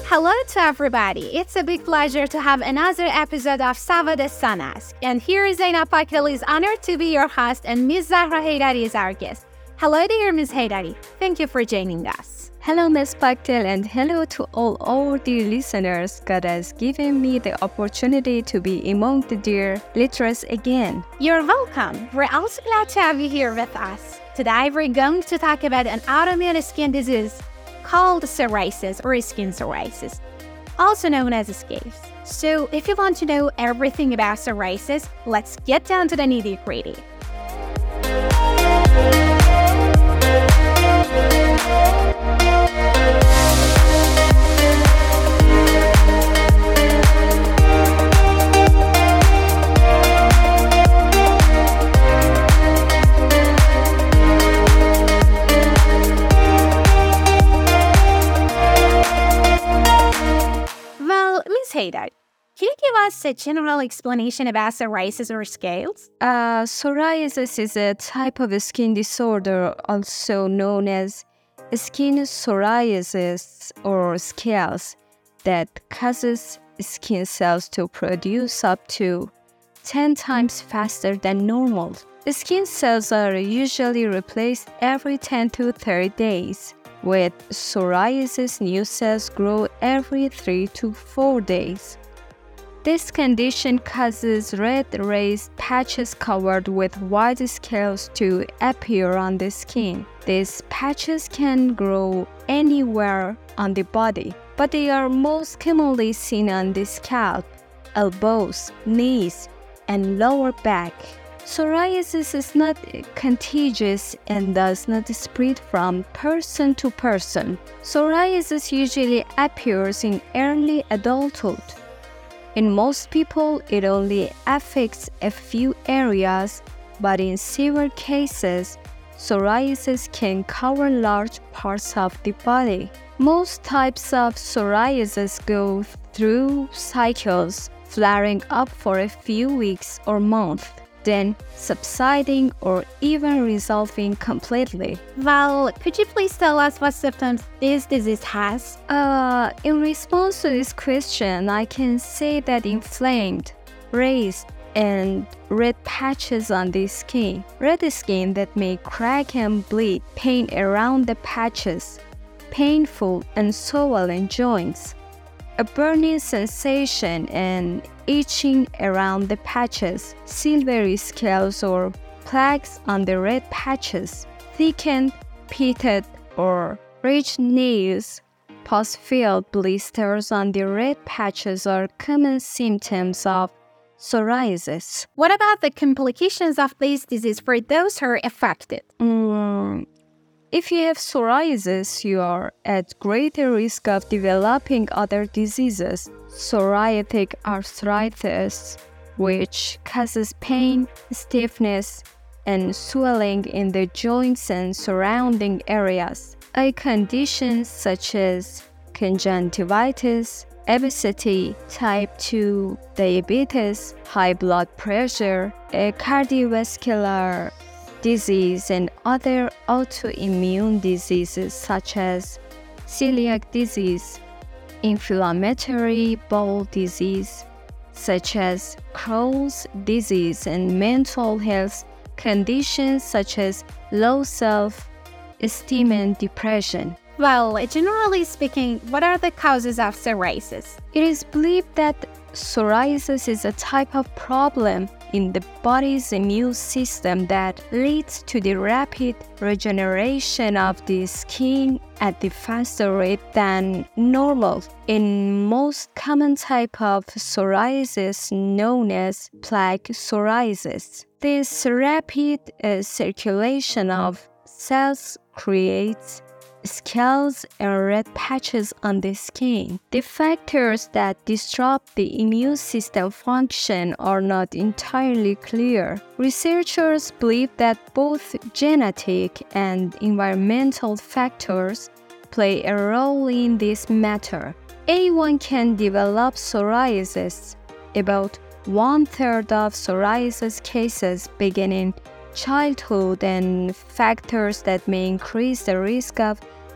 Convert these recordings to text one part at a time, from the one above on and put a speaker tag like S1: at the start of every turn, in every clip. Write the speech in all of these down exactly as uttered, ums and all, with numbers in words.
S1: Hello to everybody. It's a big pleasure to have another episode of Savada Sun Ask. And here is Zainab Pakil is honored to be your host and Miz Zahra Haydari is our guest. Hello dear Miz Haydari. Thank you for joining us.
S2: Hello Miz Pakil and hello to all our dear listeners. God has given me the opportunity to be among the dear listeners again.
S1: You're welcome. We're also glad to have you here with us. Today we're going to talk about an autoimmune skin disease called psoriasis or skin psoriasis, also known as scales. So if you want to know everything about psoriasis, let's get down to the nitty-gritty. Haydari, can you give us a general explanation about psoriasis or scales?
S2: Uh, psoriasis is a type of skin disorder also known as skin psoriasis or scales that causes skin cells to produce up to ten times faster than normal. The skin cells are usually replaced every ten to thirty days. With psoriasis, new cells grow every three to four days. This condition causes red raised patches covered with white scales to appear on the skin. These patches can grow anywhere on the body, but they are most commonly seen on the scalp, elbows, knees, and lower back. Psoriasis is not contagious and does not spread from person to person. Psoriasis usually appears in early adulthood. In most people, it only affects a few areas, but in severe cases, psoriasis can cover large parts of the body. Most types of psoriasis go through cycles, flaring up for a few weeks or months, then subsiding or even resolving completely.
S1: Well, could you please tell us what symptoms this disease has?
S2: Uh, in response to this question, I can say that inflamed, raised, and red patches on the skin, red skin that may crack and bleed, pain around the patches, painful and swollen joints, a burning sensation and itching around the patches, silvery scales or plaques on the red patches, thickened, pitted, or ridged nails, pus-filled blisters on the red patches are common symptoms of psoriasis.
S1: What about the complications of this disease for those who are affected?
S2: Mm, If you have psoriasis, you are at greater risk of developing other diseases, psoriatic arthritis, which causes pain, stiffness, and swelling in the joints and surrounding areas. Eye conditions such as conjunctivitis, obesity, type two diabetes, high blood pressure, a cardiovascular disease, and other autoimmune diseases such as celiac disease, inflammatory bowel disease such as Crohn's disease, and mental health conditions such as low self-esteem and depression.
S1: Well, generally speaking, what are the causes of psoriasis?
S2: It is believed that psoriasis is a type of problem in the body's immune system that leads to the rapid regeneration of the skin at the faster rate than normal. In most common type of psoriasis known as plaque psoriasis, this rapid uh, circulation of cells creates scales and red patches on the skin. The factors that disrupt the immune system function are not entirely clear. Researchers believe that both genetic and environmental factors play a role in this matter. Anyone can develop psoriasis. About one-third of psoriasis cases begin in childhood, and factors that may increase the risk of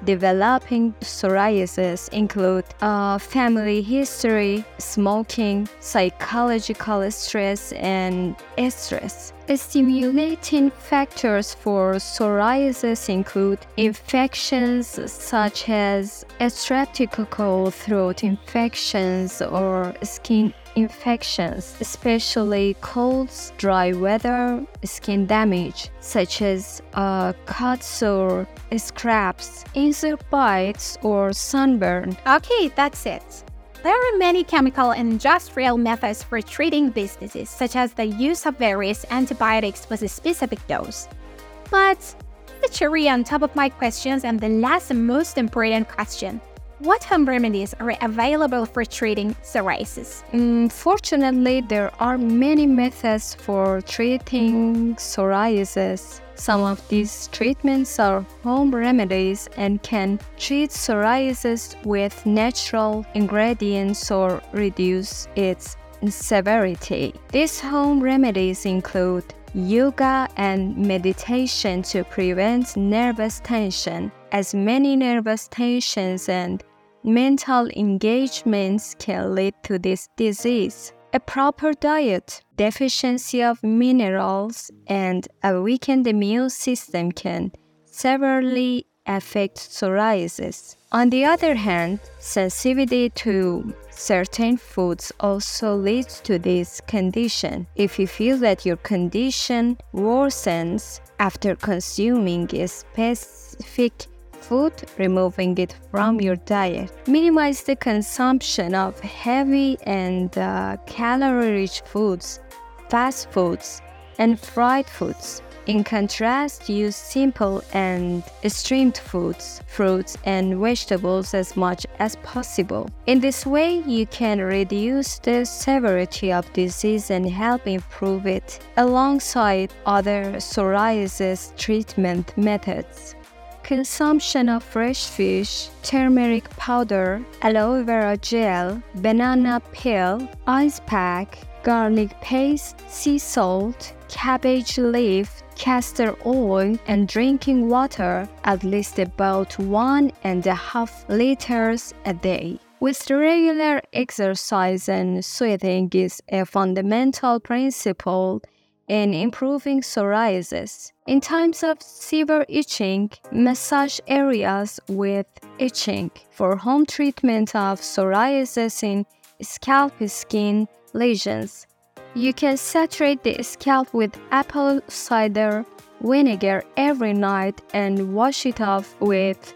S2: developing psoriasis include uh, family history, smoking, psychological stress, and stress. Stimulating factors for psoriasis include infections such as streptococcal throat infections or skin infections, especially colds, dry weather, skin damage such as uh, cuts or scrapes, insect bites, or sunburn.
S1: Okay, that's it. There are many chemical and industrial methods for treating this disease, such as the use of various antibiotics with a specific dose. But the cherry on top of my questions and the last and most important question: what home remedies are available for treating psoriasis?
S2: Mm, fortunately, there are many methods for treating psoriasis. Some of these treatments are home remedies and can treat psoriasis with natural ingredients or reduce its severity. These home remedies include yoga and meditation to prevent nervous tension, as many nervous tensions and mental engagements can lead to this disease. A proper diet, deficiency of minerals, and a weakened immune system can severely affect psoriasis. On the other hand, sensitivity to certain foods also leads to this condition. If you feel that your condition worsens after consuming a specific food, removing it from your diet. Minimize the consumption of heavy and uh, calorie-rich foods, fast foods, and fried foods. In contrast, use simple and steamed foods, fruits, and vegetables as much as possible. In this way, you can reduce the severity of disease and help improve it, alongside other psoriasis treatment methods. Consumption of fresh fish, turmeric powder, aloe vera gel, banana peel, ice pack, garlic paste, sea salt, cabbage leaf, castor oil, and drinking water at least about one and a half liters a day. With regular exercise and sweating is a fundamental principle in improving psoriasis. In times of severe itching, massage areas with itching. For home treatment of psoriasis in scalp skin lesions, you can saturate the scalp with apple cider vinegar every night and wash it off with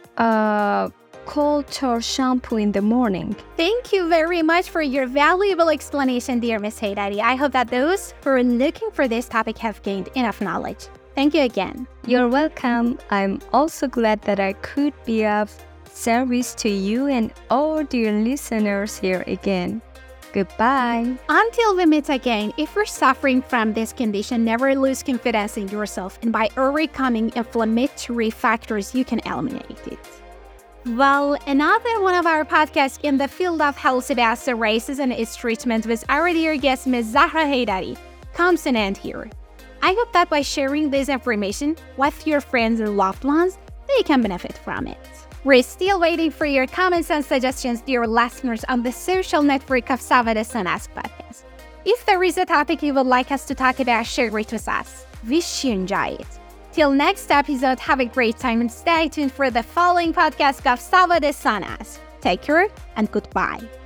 S2: a cold or shampoo in the morning.
S1: Thank you very much for your valuable explanation, dear Miz Haydari. I hope that those who are looking for this topic have gained enough knowledge. Thank you again.
S2: You're welcome. I'm also glad that I could be of service to you and all dear listeners here again. Goodbye.
S1: Until we meet again, if you're suffering from this condition, never lose confidence in yourself, and by overcoming inflammatory factors, you can eliminate it. Well, another one of our podcasts in the field of health about psoriasis and its treatment with our dear guest, Miz Zahra Haydari, comes to an end here. I hope that by sharing this information with your friends and loved ones, they can benefit from it. We're still waiting for your comments and suggestions, dear listeners, on the social network of Sava de Sun Ask podcast. If there is a topic you would like us to talk about, share it with us. Wish you enjoy it. Till next episode, have a great time and stay tuned for the following podcast of Sava de Sun Ask. Take care and goodbye.